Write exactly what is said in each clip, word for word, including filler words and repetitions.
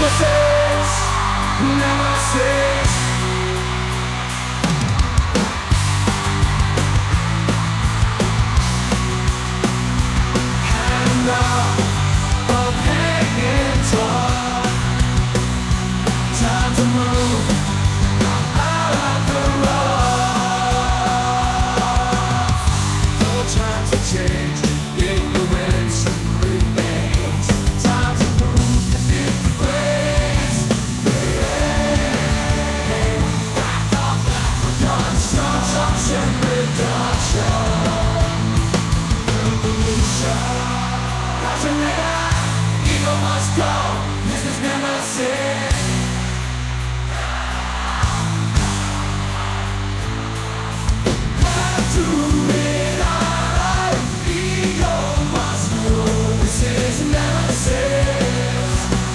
nemesis, nemesis. Hand up of hanging tall. Time to move out of the rough. No time to change. Ignorance remains. Time to move in place. Back off that construction reduction. Revolution. Passionate, ego must go. This is nemesis. Have to realize ego must go. This is nemesis.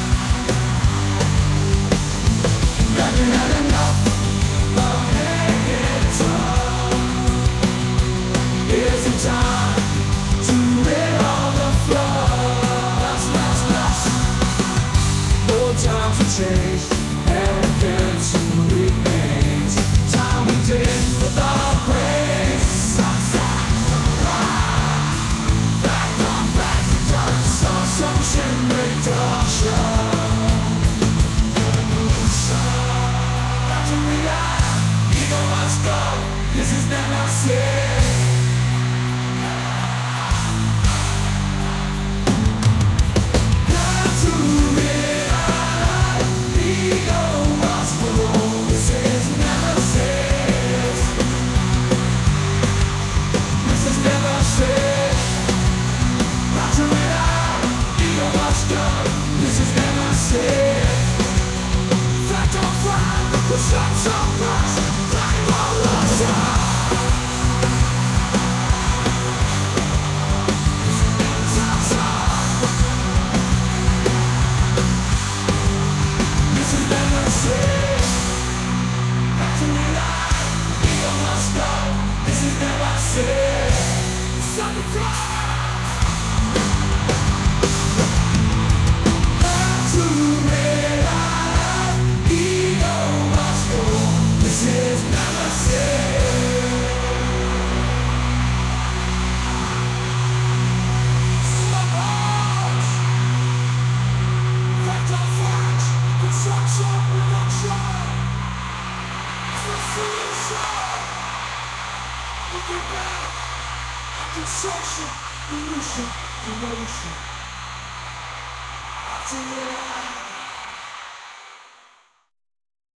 Got had enough of hanging tough. Here's the time to rid all the fluff. Lost, lost, no time to change. Arrogance remains. Time we did without praise. Back on back to dust. Assumption reduction. Revolution. Got to react. Ego must go. This is nemesis. Got to realize ego must go. This is nemesis. This is nemesis. Got to realize ego must go. This is nemesis. Fact on fire, the shots on